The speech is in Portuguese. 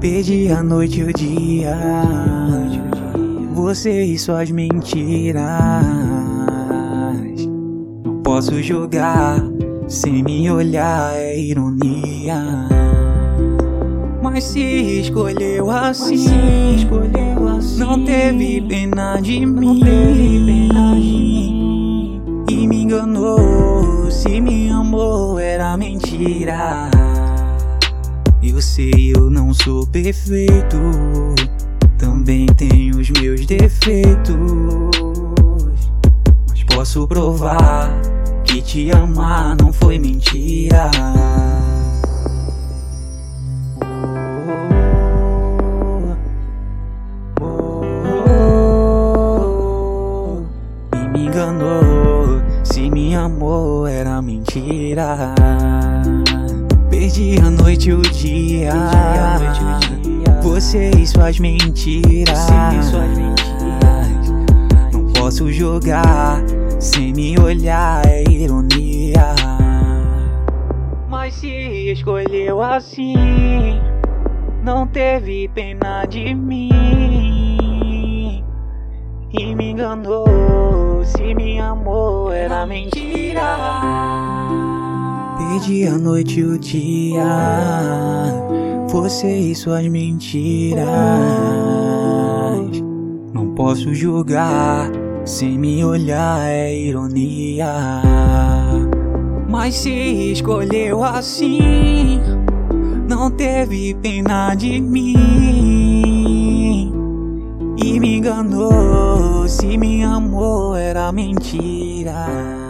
Perdi a noite e o dia, você e suas mentiras. Não posso julgar, sem me olhar é ironia. Mas se escolheu assim, não teve pena de mim e me enganou. Se me amou era mentira. Eu sei, eu não sou perfeito, também tenho os meus defeitos, mas posso provar que te amar não foi mentira. E me enganou, se me amou era mentira. Perdi a noite e o dia, você e suas mentiras. Não posso julgar, sem me olhar é ironia. Mas se escolheu assim, não teve pena de mim e me enganou. Se me amou era mentira. Perdi a noite e o dia, você e suas mentiras. Não posso julgar, sem me olhar é ironia. Mas se escolheu assim, não teve pena de mim e me enganou. Se me amou era mentira.